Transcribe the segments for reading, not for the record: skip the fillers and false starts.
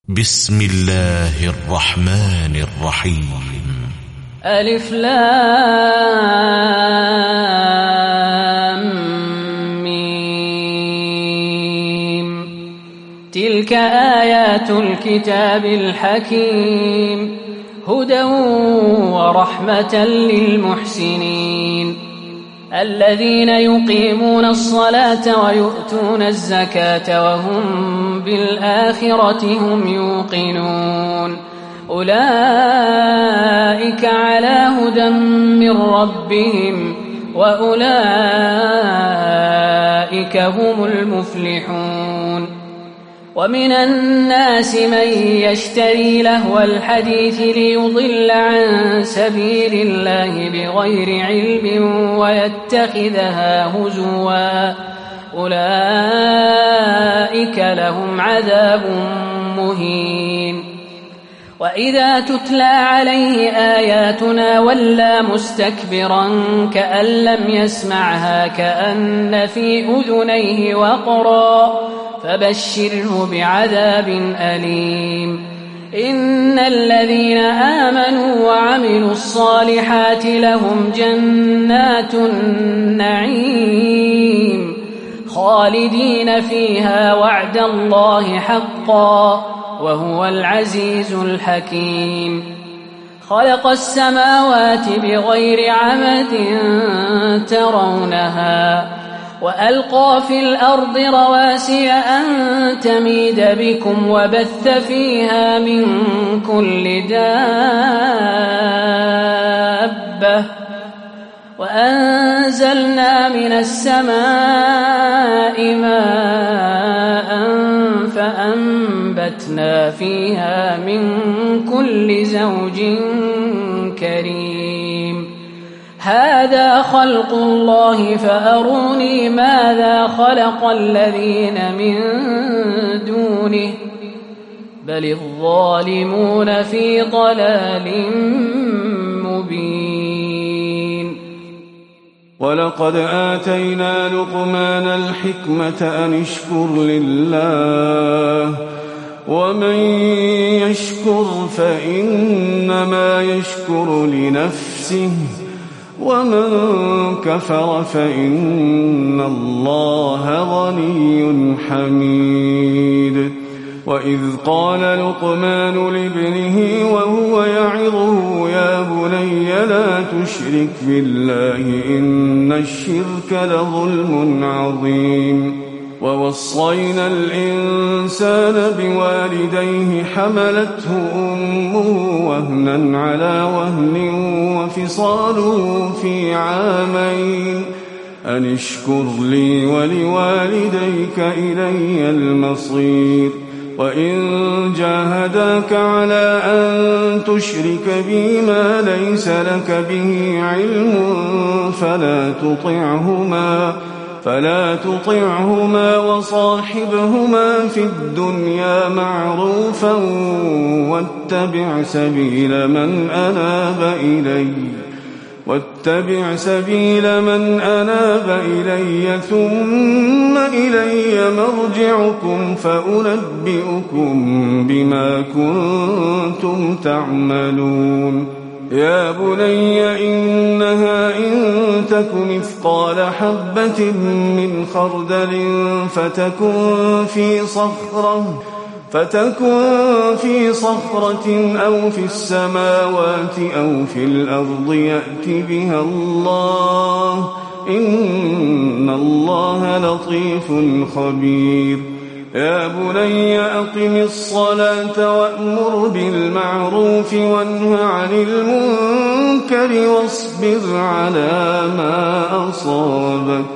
بسم الله الرحمن الرحيم. ألف لام ميم. تلك آيات الكتاب الحكيم، هدى ورحمة للمحسنين الذين يقيمون الصلاة ويؤتون الزكاة وهم بالآخرة هم يوقنون. أولئك على هدى من ربهم وأولئك هم المفلحون. ومن الناس من يشتري لهو الحديث ليضل عن سبيل الله بغير علم ويتخذها هزوا، أولئك لهم عذاب مهين. وإذا تتلى عليه آياتنا ولى مستكبرا كأن لم يسمعها كأن في أذنيه وقرا، فبشره بعذاب أليم. إن الذين آمنوا وعملوا الصالحات لهم جنات النعيم خالدين فيها وعد الله حقا وهو العزيز الحكيم. خلق السماوات بغير عمد ترونها وألقى في الأرض رواسي أن تميد بكم وبث فيها من كل دابة وأنزلنا من السماء ماء فأنبتنا فيها من كل زوج كريم. هذا خلق الله فأروني ماذا خلق الذين من دونه بل الظالمون في ضلال مبين. ولقد آتينا لقمان الحكمة أن اشكر لله ومن يشكر فإنما يشكر لنفسه ومن كفر فإن الله غني حميد. وإذ قال لقمان لابنه وهو يعظه يا بني لا تشرك بالله إن الشرك لظلم عظيم. ووصينا الإنسان بوالديه حملته أمه وهنا على وهن وفصاله في عامين أن اشكر لي ولوالديك إلي المصير. وإن جاهداك على أن تشرك بي ما ليس لك به علم فلا تطعهما وصاحبهما في الدنيا معروفا واتبع سبيل من أناب إلي ثم إلي مرجعكم فأنبئكم بما كنتم تعملون. يا بني إنها إن تك مثقال حبة من خردل فتكن في صخرة أو في السماوات أو في الأرض يأت بها الله إن الله لطيف خبير. يا بني أقم الصلاة وأمر بالمعروف وانه عن المنكر واصبر على ما أصابك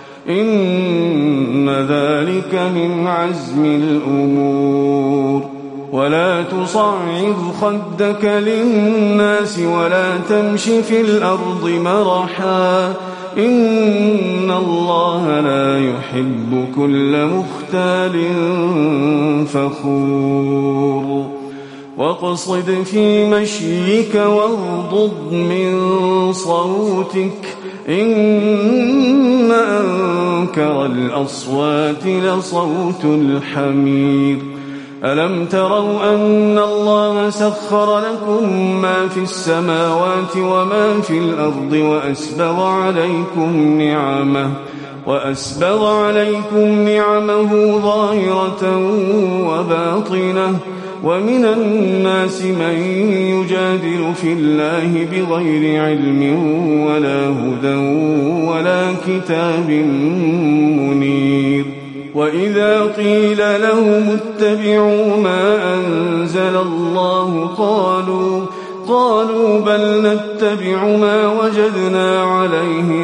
إن ذلك من عزم الأمور. ولا تصعر خدك للناس ولا تمش في الأرض مرحا إن الله لا يحب كل مختال فخور. واقصد في مشيك واغضض من صوتك إن أنكر الأصوات لصوت الحمير. ألم تروا أن الله سخر لكم ما في السماوات وما في الأرض وأسبغ عليكم نعمه ظاهرة وباطنة ومن الناس من يجادل في الله بغير علم ولا هدى ولا كتاب منير وإذا قيل لهم اتبعوا ما أنزل الله قالوا بل نتبع ما وجدنا عليه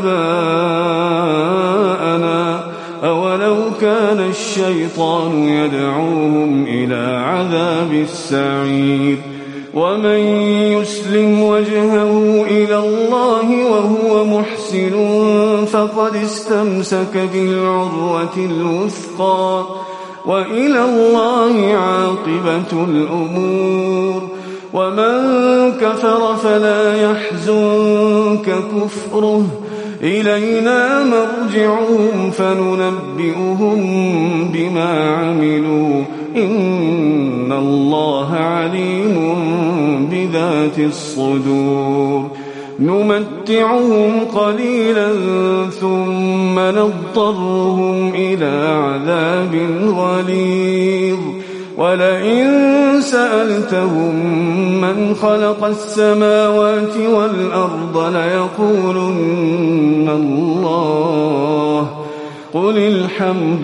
آباءنا أولو كان الشيطان يدعوهم إلى عذاب السعير ومن يسلم وجهه إلى الله وهو محسن فقد استمسك بالعروة الوثقى وإلى الله عاقبة الأمور ومن كفر فلا يحزنك كفره إلينا مرجعهم فننبئهم بما عملوا إن الله عليم بذات الصدور نمتعهم قليلا ثم نضطرهم إلى عذاب غليظ ولئن سألتهم من خلق السماوات والأرض ليقولن الله قل الحمد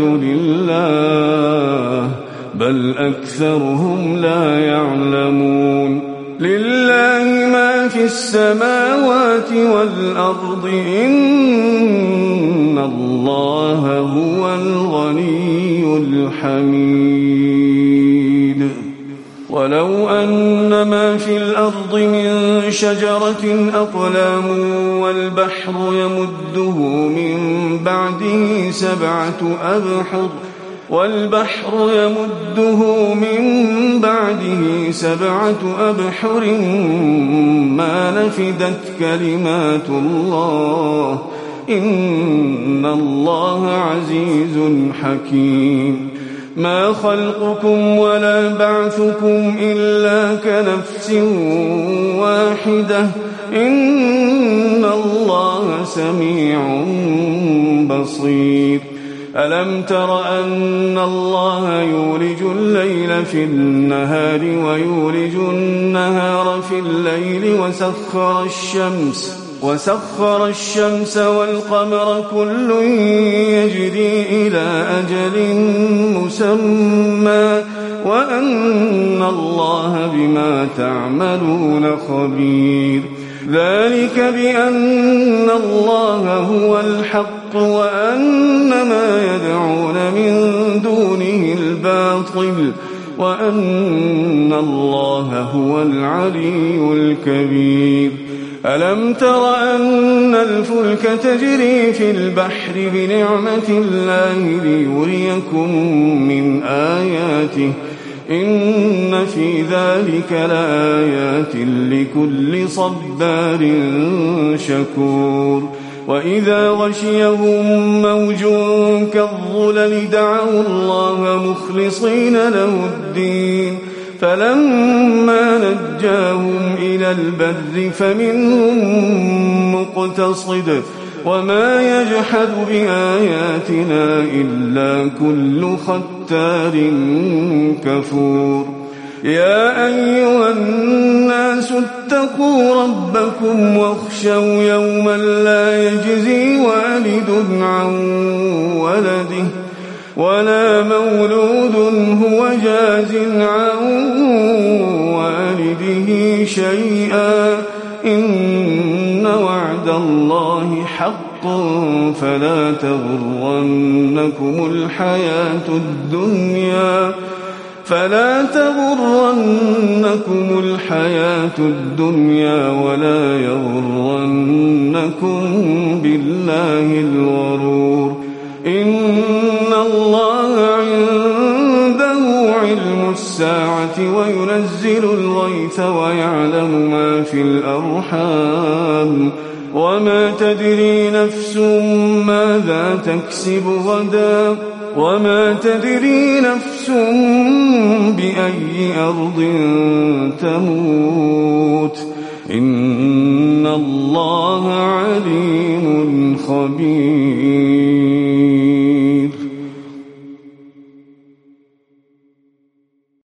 لله بل أكثرهم لا يعلمون لله ما في السماوات والأرض إن الله هو الغني الحميد ولو أن ما في الأرض من شجرة أقلام والبحر يمده من بعده سبعة أبحر ما نفدت كلمات الله إن الله عزيز حكيم ما خلقكم ولا بعثكم إلا كنفس واحدة إن الله سميع بصير ألم تر أن الله يولج الليل في النهار ويولج النهار في الليل وسخر الشمس والقمر كل يجري إلى أجل مسمى وأن الله بما تعملون خبير ذلك بأن الله هو الحق وأن ما يدعون من دونه الباطل وأن الله هو العلي الكبير ألم تر أن الفلك تجري في البحر بنعمة الله ليريكم من آياته إن في ذلك لآيات لكل صبار شكور وإذا غشيهم موج كالظلل دعوا الله مخلصين له الدين فلما نجاهم إلى البر فمنهم مقتصد وما يجحد بآياتنا إلا كل ختار كفور يا أيها الناس اتقوا ربكم واخشوا يوما لا يجزي والد عن ولده ولا مولود هو جاز عن والده شيئا إن وعد الله حق فلا تغرنكم الحياة الدنيا ولا يغرنكم بالله الغرور إن الله عنده علم الساعة وينزل الغيث ويعلم ما في الأرحام وما تدري نفس ماذا تكسب غدا وما تدري نفس بأي أرض تموت إن الله عليم خبير